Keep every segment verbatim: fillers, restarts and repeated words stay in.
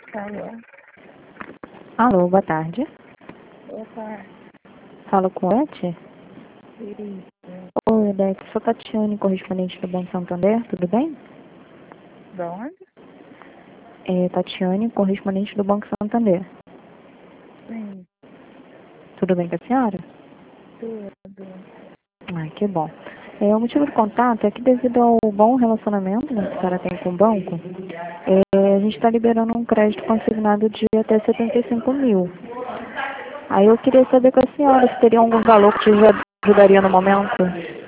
Alô? Alô, boa tarde. Boa tarde. Falo com Ete? Isso. Oi, Ete, sou Tatiane, correspondente do Banco Santander, tudo bem? De onde? É, Tatiane, correspondente do Banco Santander. Sim, Tudo bem com a senhora? tudo. Ai, que bom. É, o motivo do contato é que devido ao bom relacionamento, né, que a senhora tem com o banco, é, a gente está liberando um crédito consignado de até setenta e cinco mil. Aí eu queria saber com a senhora se teria algum valor que te aj- ajudaria no momento.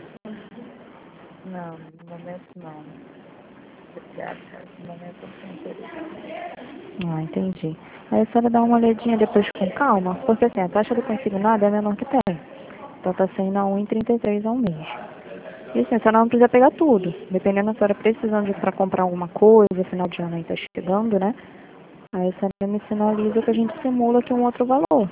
Não, no momento não. Obrigada, mas no momento eu não tenho interesse. Ah, entendi. Aí a senhora dá uma olhadinha depois com calma, porque assim, a taxa do consignado é a menor que tem. Então tá saindo a um vírgula trinta e três ao mês. E assim, a senhora não precisa pegar tudo. Dependendo da senhora precisando de para comprar alguma coisa, final de ano aí tá chegando, né? Aí a senhora me sinaliza que a gente simula aqui um outro valor.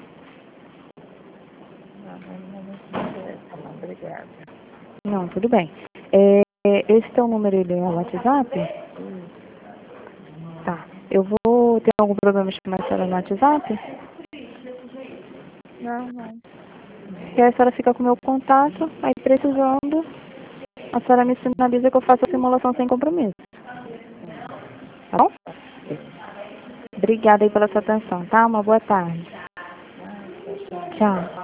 Não, mas no momento não interessa não. Obrigada. Não, tudo bem. É, esse teu número ele é o WhatsApp? Isso. Tá. Eu vou ter algum problema de chamar a senhora no WhatsApp? Não, não. E aí a senhora fica com o meu contato, aí precisando, a senhora me sinaliza que eu faço a simulação sem compromisso. Tá bom? Ok. Obrigada aí pela sua atenção, tá? Uma boa tarde. Ah, boa tarde. Tchau.